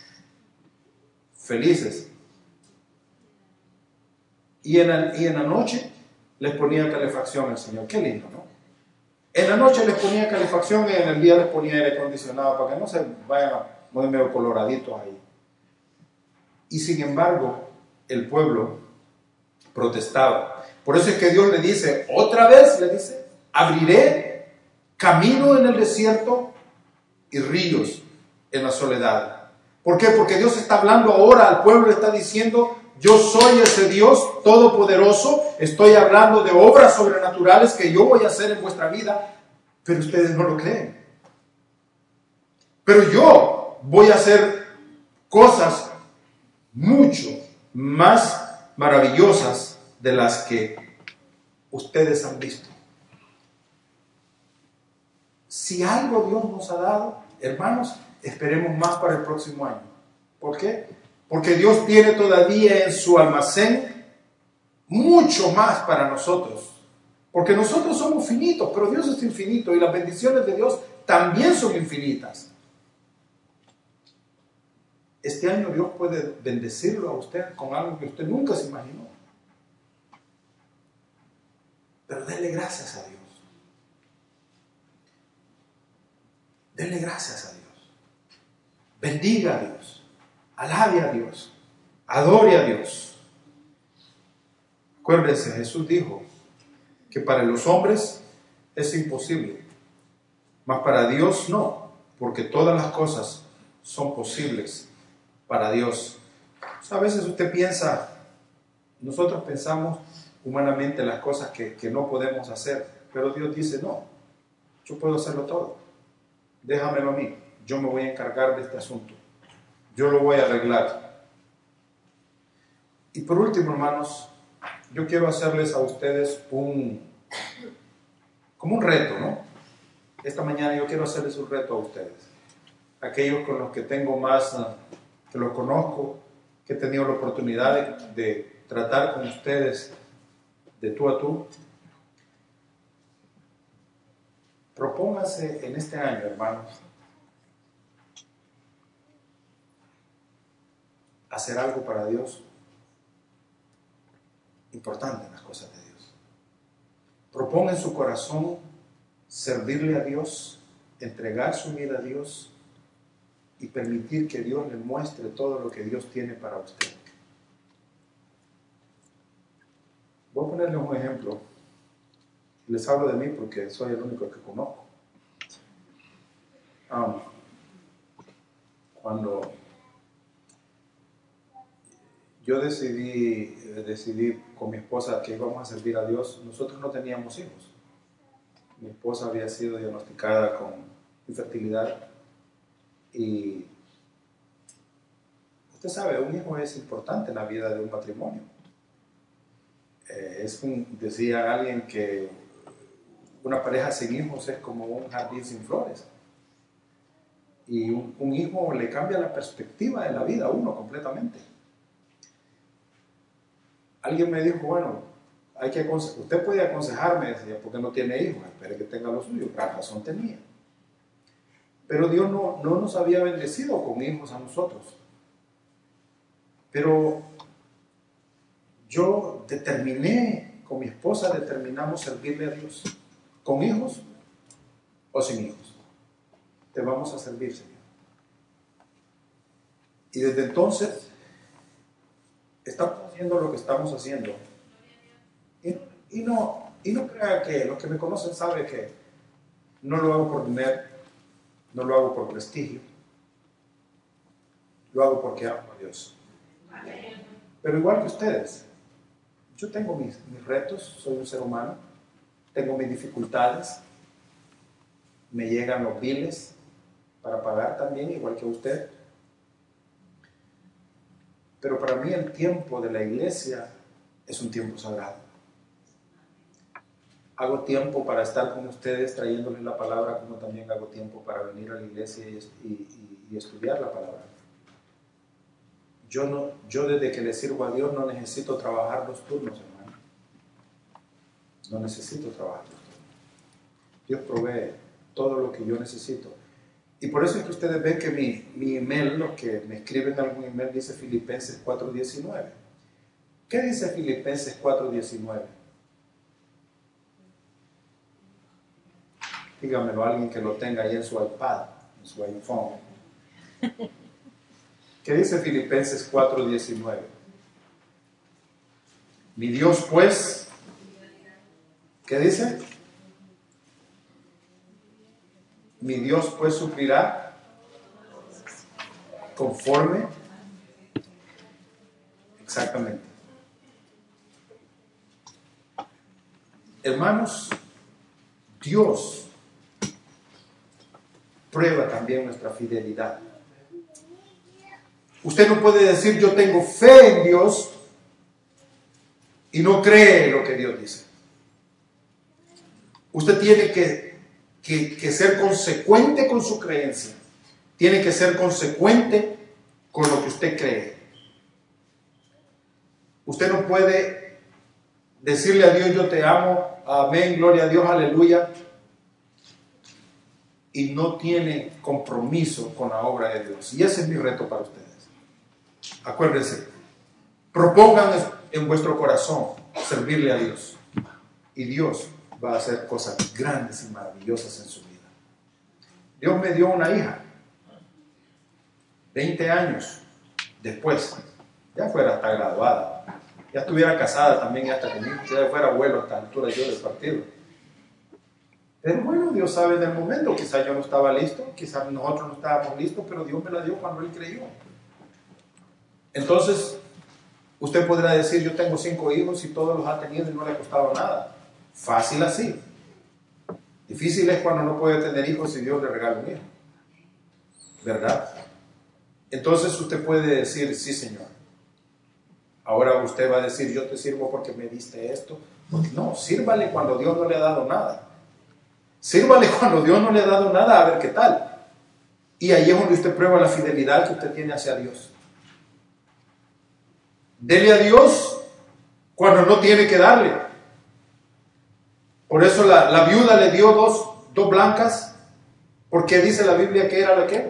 felices. Y en, el, y en la noche les ponía calefacción al Señor. Qué lindo, ¿no? En la noche les ponía calefacción y en el día les ponía aire acondicionado para que no se vayan a poner medio coloraditos ahí. Y sin embargo, el pueblo protestaba. Por eso es que Dios le dice, otra vez le dice, abriré camino en el desierto y ríos en la soledad. ¿Por qué? Porque Dios está hablando ahora al pueblo, le está diciendo, yo soy ese Dios todopoderoso, estoy hablando de obras sobrenaturales que yo voy a hacer en vuestra vida, pero ustedes no lo creen. Pero yo voy a hacer cosas mucho más maravillosas de las que ustedes han visto. Si algo Dios nos ha dado, hermanos, esperemos más para el próximo año. ¿Por qué? Porque Dios tiene todavía en su almacén mucho más para nosotros. Porque nosotros somos finitos, pero Dios es infinito y las bendiciones de Dios también son infinitas. Este año Dios puede bendecirlo a usted con algo que usted nunca se imaginó. Pero denle gracias a Dios. Denle gracias a Dios. Bendiga a Dios. Alabe a Dios. Adore a Dios. Acuérdense, Jesús dijo que para los hombres es imposible, mas para Dios no, porque todas las cosas son posibles para Dios. O sea, a veces usted piensa, nosotros pensamos humanamente las cosas que, que no podemos hacer, pero Dios dice, no, yo puedo hacerlo todo, déjamelo a mí, yo me voy a encargar de este asunto, yo lo voy a arreglar. Y por último, hermanos, yo quiero hacerles a ustedes un, como un reto, ¿no? Esta mañana yo quiero hacerles un reto a ustedes, aquellos con los que tengo más, que los conozco, que he tenido la oportunidad de, de tratar con ustedes de tú a tú. Propónganse en este año, hermanos, hacer algo para Dios importante en las cosas de Dios. Proponga en su corazón servirle a Dios, entregar su vida a Dios y permitir que Dios le muestre todo lo que Dios tiene para usted. Voy a ponerles un ejemplo. Les hablo de mí porque soy el único que conozco. Um, cuando yo decidí, decidí con mi esposa que íbamos a servir a Dios, nosotros no teníamos hijos. Mi esposa había sido diagnosticada con infertilidad y usted sabe, un hijo es importante en la vida de un matrimonio. Eh, es un, decía alguien que una pareja sin hijos es como un jardín sin flores. Y un, un hijo le cambia la perspectiva de la vida a uno completamente. Alguien me dijo, bueno, hay que usted puede aconsejarme, decía, porque no tiene hijos, espere que tenga los suyos. Gran razón tenía. Pero Dios no, no nos había bendecido con hijos a nosotros. Pero yo determiné, con mi esposa determinamos servirle a Dios, con hijos o sin hijos. Te vamos a servir, Señor. Y desde entonces estamos haciendo lo que estamos haciendo. Y, y, no, y no crea que los que me conocen saben que no lo hago por dinero, no lo hago por prestigio, lo hago porque amo a Dios. Pero igual que ustedes, yo tengo mis, mis retos, soy un ser humano, tengo mis dificultades, me llegan los biles para pagar también, igual que usted. Pero para mí el tiempo de la iglesia es un tiempo sagrado. Hago tiempo para estar con ustedes trayéndoles la palabra, como también hago tiempo para venir a la iglesia y, y, y estudiar la palabra. Yo, no, yo desde que le sirvo a Dios no necesito trabajar los turnos, hermano. No necesito trabajar los turnos. Dios provee todo lo que yo necesito. Y por eso es que ustedes ven que mi, mi email, los que me escriben algún email, dice Filipenses cuatro diecinueve. ¿Qué dice Filipenses cuatro diecinueve? Dígamelo a alguien que lo tenga ahí en su iPad, en su iPhone. ¿Qué dice Filipenses cuatro diecinueve? Mi Dios pues, ¿qué dice? Mi Dios pues suplirá conforme, exactamente. Hermanos, Dios prueba también nuestra fidelidad. Usted no puede decir yo tengo fe en Dios y no cree lo que Dios dice. Usted tiene que, que, que ser consecuente con su creencia. Tiene que ser consecuente con lo que usted cree. Usted no puede decirle a Dios yo te amo, amén, gloria a Dios, aleluya, y no tiene compromiso con la obra de Dios. Y ese es mi reto para ustedes. Acuérdense, propongan en vuestro corazón servirle a Dios. Y Dios va a hacer cosas grandes y maravillosas en su vida. Dios me dio una hija. veinte años después. Ya fuera hasta graduada. Ya estuviera casada también hasta que ya fuera abuelo hasta la altura yo del partido. Pero bueno, Dios sabe en el momento. Quizás yo no estaba listo, quizás nosotros no estábamos listos, pero Dios me la dio cuando Él creyó. Entonces, usted podrá decir, yo tengo cinco hijos y todos los ha tenido y no le ha costado nada. Fácil así. Difícil es cuando no puede tener hijos y Dios le regala un hijo. ¿Verdad? Entonces usted puede decir, sí, Señor. Ahora usted va a decir, yo te sirvo porque me diste esto. Porque no, sírvale cuando Dios no le ha dado nada. Sírvale cuando Dios no le ha dado nada, a ver qué tal. Y ahí es donde usted prueba la fidelidad que usted tiene hacia Dios. Dele a Dios cuando no tiene que darle. Por eso la, la viuda le dio dos, dos blancas, porque dice la Biblia que era la que.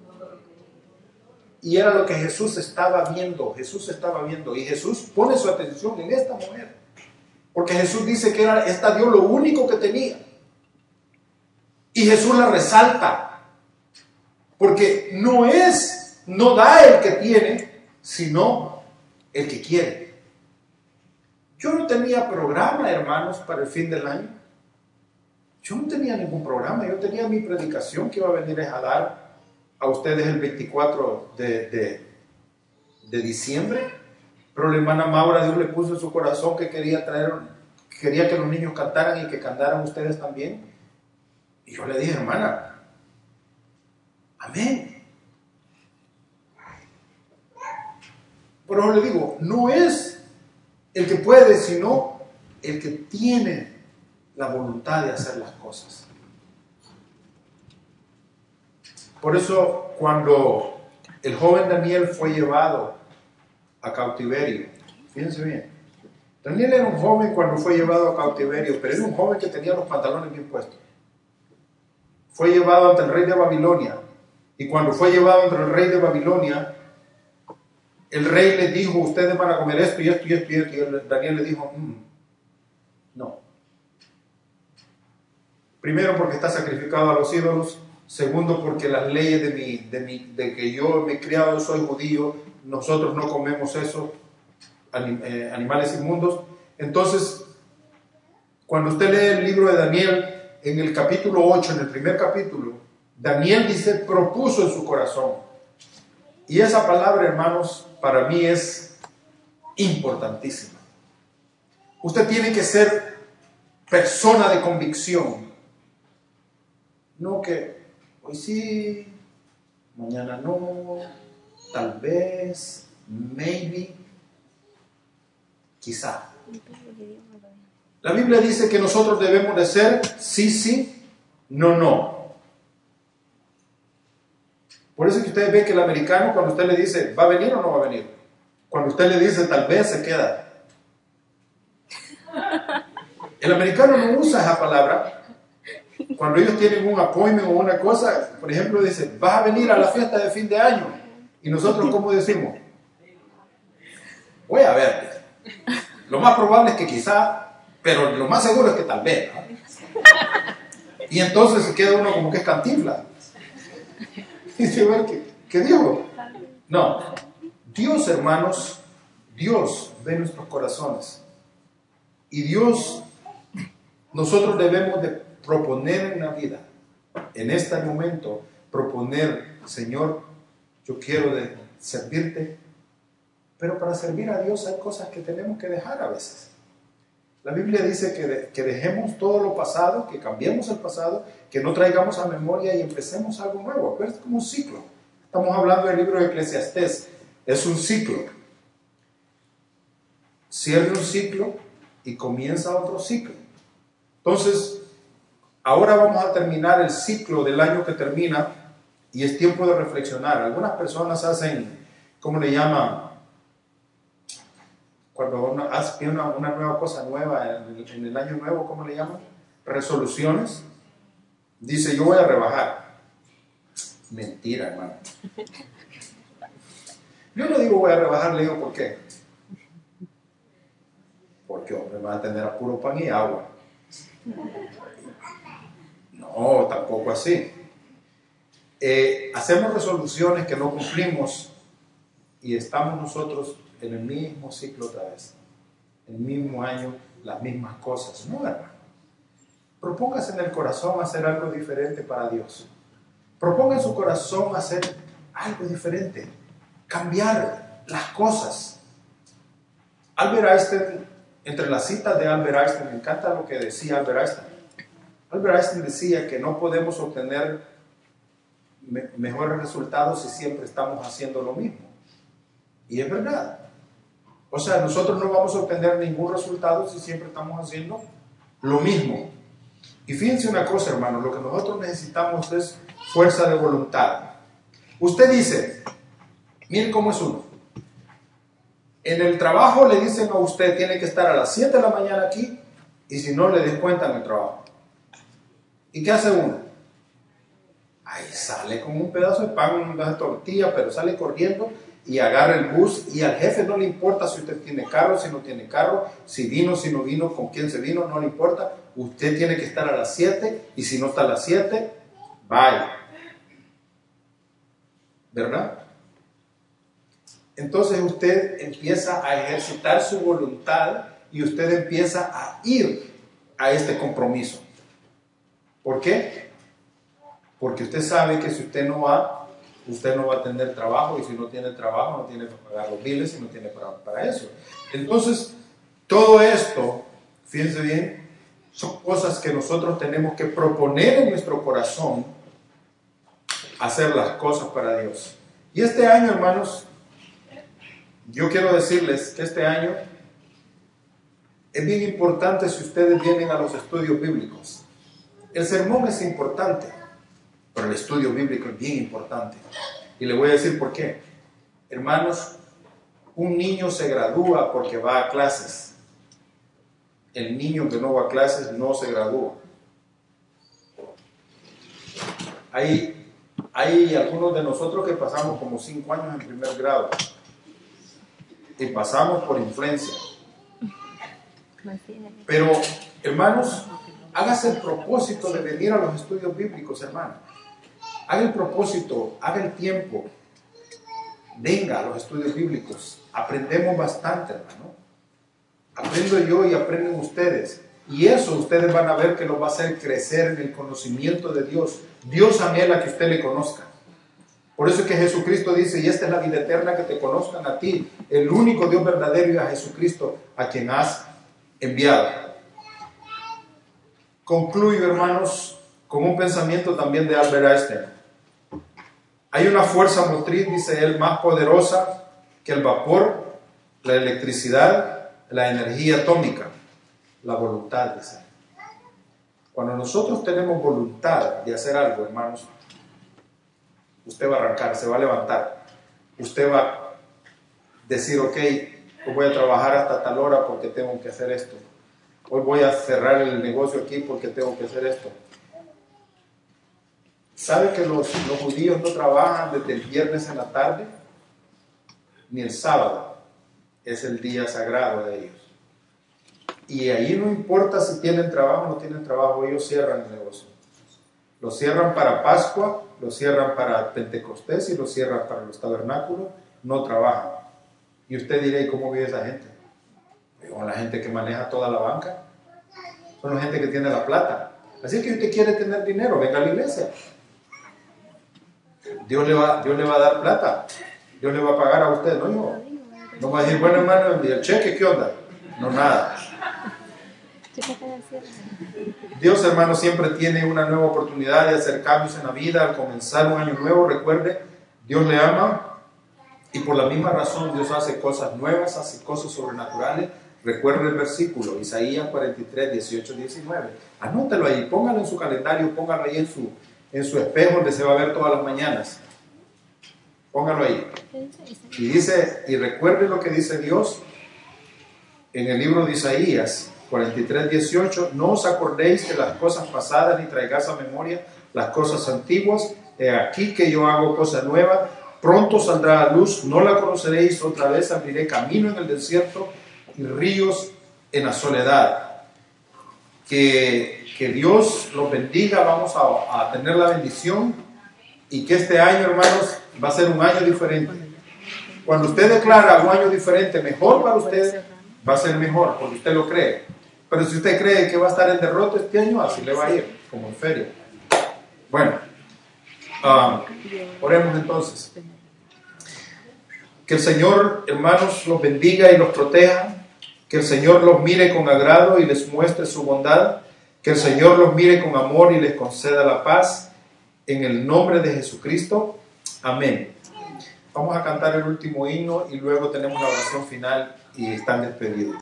Y era lo que Jesús estaba viendo. Jesús estaba viendo. Y Jesús pone su atención en esta mujer. Porque Jesús dice que era, esta dio lo único que tenía. Y Jesús la resalta. Porque no es, no da el que tiene, sino el que quiere. Yo no tenía programa, hermanos, para el fin del año. Yo no tenía ningún programa. Yo tenía mi predicación que iba a venir a dar a ustedes el veinticuatro de, de, de diciembre. Pero la hermana Maura, Dios le puso en su corazón que quería traer, quería que los niños cantaran y que cantaran ustedes también. Y yo le dije, hermana, amén. Por eso le digo, no es el que puede, sino el que tiene la voluntad de hacer las cosas. Por eso, cuando el joven Daniel fue llevado a cautiverio, fíjense bien, Daniel era un joven cuando fue llevado a cautiverio, pero era un joven que tenía los pantalones bien puestos. Fue llevado ante el rey de Babilonia, y cuando fue llevado ante el rey de Babilonia, el rey le dijo, ustedes van a comer esto y esto y esto y esto, y Daniel le dijo, mmm, no. Primero porque está sacrificado a los ídolos. Segundo porque las leyes de, mi, de, mi, de que yo me he criado, soy judío, nosotros no comemos eso, anim, eh, animales inmundos. Entonces, cuando usted lee el libro de Daniel, en el capítulo ocho, en el primer capítulo, Daniel dice, propuso en su corazón. Y esa palabra, hermanos, para mí es importantísima. Usted tiene que ser persona de convicción. No que hoy sí, mañana no, tal vez, maybe, quizá. La Biblia dice que nosotros debemos de ser sí, sí, no, no. Por eso es que usted ve que el americano, cuando usted le dice, ¿va a venir o no va a venir? Cuando usted le dice, tal vez, se queda. El americano no usa esa palabra. Cuando ellos tienen un appointment o una cosa, por ejemplo, dice, ¿vas a venir a la fiesta de fin de año? Y nosotros, ¿cómo decimos? Voy a ver. Lo más probable es que quizá, pero lo más seguro es que tal vez, ¿no? Y entonces se queda uno como que es Cantinflas. Y dice, bueno, ¿qué, ¿qué dijo? No. Dios, hermanos, Dios ve nuestros corazones. Y Dios, nosotros debemos de proponer en la vida, en este momento, proponer, Señor, yo quiero de servirte, pero para servir a Dios hay cosas que tenemos que dejar a veces. La Biblia dice que, de, que dejemos todo lo pasado, que cambiemos el pasado, que no traigamos a memoria y empecemos algo nuevo. Es como un ciclo. Estamos hablando del libro de Eclesiastés. Es un ciclo. Cierra un ciclo y comienza otro ciclo. Entonces, ahora vamos a terminar el ciclo del año que termina y es tiempo de reflexionar. Algunas personas hacen, ¿cómo le llaman? Cuando uno hace una, una nueva cosa nueva en el, en el año nuevo, ¿cómo le llaman? Resoluciones. Dice, yo voy a rebajar. Mentira, hermano. Yo no digo voy a rebajar, le digo ¿por qué? Porque, hombre, van a tener a puro pan y agua. No, tampoco así. Eh, hacemos resoluciones que no cumplimos y estamos nosotros en el mismo ciclo otra vez, en el mismo año, las mismas cosas. No, hermano. Propóngase en el corazón hacer algo diferente para Dios. Proponga en su corazón hacer algo diferente, cambiar las cosas. Albert Einstein, entre las citas de Albert Einstein, me encanta lo que decía Albert Einstein. Albert Einstein decía que no podemos obtener me- mejores resultados si siempre estamos haciendo lo mismo. Y es verdad. O sea, nosotros no vamos a obtener ningún resultado si siempre estamos haciendo lo mismo. Y fíjense una cosa, hermano, lo que nosotros necesitamos es fuerza de voluntad. Usted dice, miren cómo es uno. En el trabajo le dicen a usted, tiene que estar a las siete de la mañana aquí, y si no, le descuentan el trabajo. ¿Y qué hace uno? Ahí sale con un pedazo de pan, un pedazo de tortilla, pero sale corriendo y agarra el bus, y al jefe no le importa si usted tiene carro, si no tiene carro, si vino, si no vino, con quién se vino, no le importa. Usted tiene que estar a las siete, y si no está a las siete, vaya. ¿Verdad? Entonces usted empieza a ejercitar su voluntad y usted empieza a ir a este compromiso. ¿Por qué? Porque usted sabe que si usted no va, usted no va a tener trabajo, y si no tiene trabajo no tiene para pagar los biles y no tiene para, para eso. Entonces, todo esto, fíjense bien, son cosas que nosotros tenemos que proponer en nuestro corazón, hacer las cosas para Dios. Y este año, hermanos, yo quiero decirles que este año es bien importante si ustedes vienen a los estudios bíblicos. El sermón es importante, pero el estudio bíblico es bien importante. Y le voy a decir por qué. Hermanos, un niño se gradúa porque va a clases. El niño que no va a clases no se gradúa. Hay, hay algunos de nosotros que pasamos como cinco años en primer grado. Y pasamos por influencia. Pero, hermanos, hágase el propósito de venir a los estudios bíblicos, hermano. Haga el propósito, haga el tiempo. Venga a los estudios bíblicos. Aprendemos bastante, hermano. Aprendo yo y aprenden ustedes. Y eso ustedes van a ver que los va a hacer crecer en el conocimiento de Dios. Dios anhela que usted le conozca. Por eso es que Jesucristo dice, y esta es la vida eterna, que te conozcan a ti, el único Dios verdadero, y a Jesucristo, a quien has enviado. Concluyo, hermanos, con un pensamiento también de Albert Einstein. Hay una fuerza motriz, dice él, más poderosa que el vapor, la electricidad, la energía atómica, la voluntad, dice. Cuando nosotros tenemos voluntad de hacer algo, hermanos, usted va a arrancar, se va a levantar. Usted va a decir, ok, pues voy a trabajar hasta tal hora porque tengo que hacer esto. Hoy voy a cerrar el negocio aquí porque tengo que hacer esto. ¿Sabe que los, los judíos no trabajan desde el viernes en la tarde? Ni el sábado. Es el día sagrado de ellos. Y ahí no importa si tienen trabajo o no tienen trabajo, ellos cierran el negocio. Lo cierran para Pascua, lo cierran para Pentecostés y lo cierran para los tabernáculos, no trabajan. Y usted dirá, ¿y cómo vive esa gente? Con la gente que maneja toda la banca. Son la gente que tiene la plata. Así que usted quiere tener dinero, venga a la iglesia. Dios le va, Dios le va a dar plata. Dios le va a pagar a usted, no hijo. No va a decir, bueno hermano, ¿y el cheque qué onda? No, nada. Dios, hermano, siempre tiene una nueva oportunidad de hacer cambios en la vida. Al comenzar un año nuevo, recuerde, Dios le ama y por la misma razón Dios hace cosas nuevas, hace cosas sobrenaturales. Recuerde el versículo, Isaías cuarenta y tres, dieciocho, diecinueve. Anótelo ahí, póngalo en su calendario, póngalo ahí en su, en su espejo donde se va a ver todas las mañanas. Póngalo ahí. Y dice, y recuerde lo que dice Dios en el libro de Isaías cuarenta y tres, dieciocho. No os acordéis de las cosas pasadas ni traigáis a memoria las cosas antiguas. He aquí que yo hago cosa nueva, pronto saldrá a luz, no la conoceréis, otra vez abriré camino en el desierto y ríos en la soledad. Que, que Dios los bendiga, vamos a, a tener la bendición y que este año, hermanos, va a ser un año diferente. Cuando usted declara un año diferente mejor para usted, va a ser mejor, porque usted lo cree. Pero si usted cree que va a estar en derrota este año, así le va a ir, como en feria. Bueno, um, oremos entonces. Que el Señor, hermanos, los bendiga y los proteja. Que el Señor los mire con agrado y les muestre su bondad. Que el Señor los mire con amor y les conceda la paz. En el nombre de Jesucristo. Amén. Vamos a cantar el último himno y luego tenemos la oración final y están despedidos.